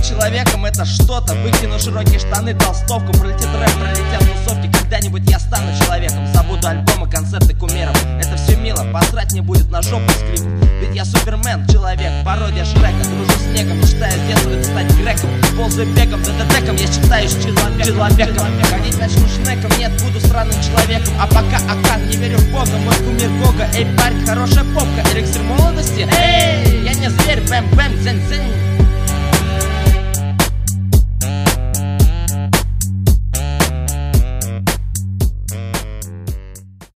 Быть человеком это что-то. Выкину широкие штаны, толстовку. Пролетит рэп, пролетят тусовки. Когда-нибудь я стану человеком. Забуду альбомы, концерты кумиров. Это все мило, посрать не будет на жопу скрип. Ведь я супермен, человек, пародия Шрека. Дружу с снегом, мечтаю с детства стать греком. Ползаю бегом, ДДТком, я считаюсь человеком. Ходить начну шнеком, нет, буду странным человеком. А пока Акан, не верю в Бога, мой кумир Гога. Эй, парень, хорошая попка, эликсир молодости. Эй, я не зверь, бэм-бэм, дзэнь-дзэнь.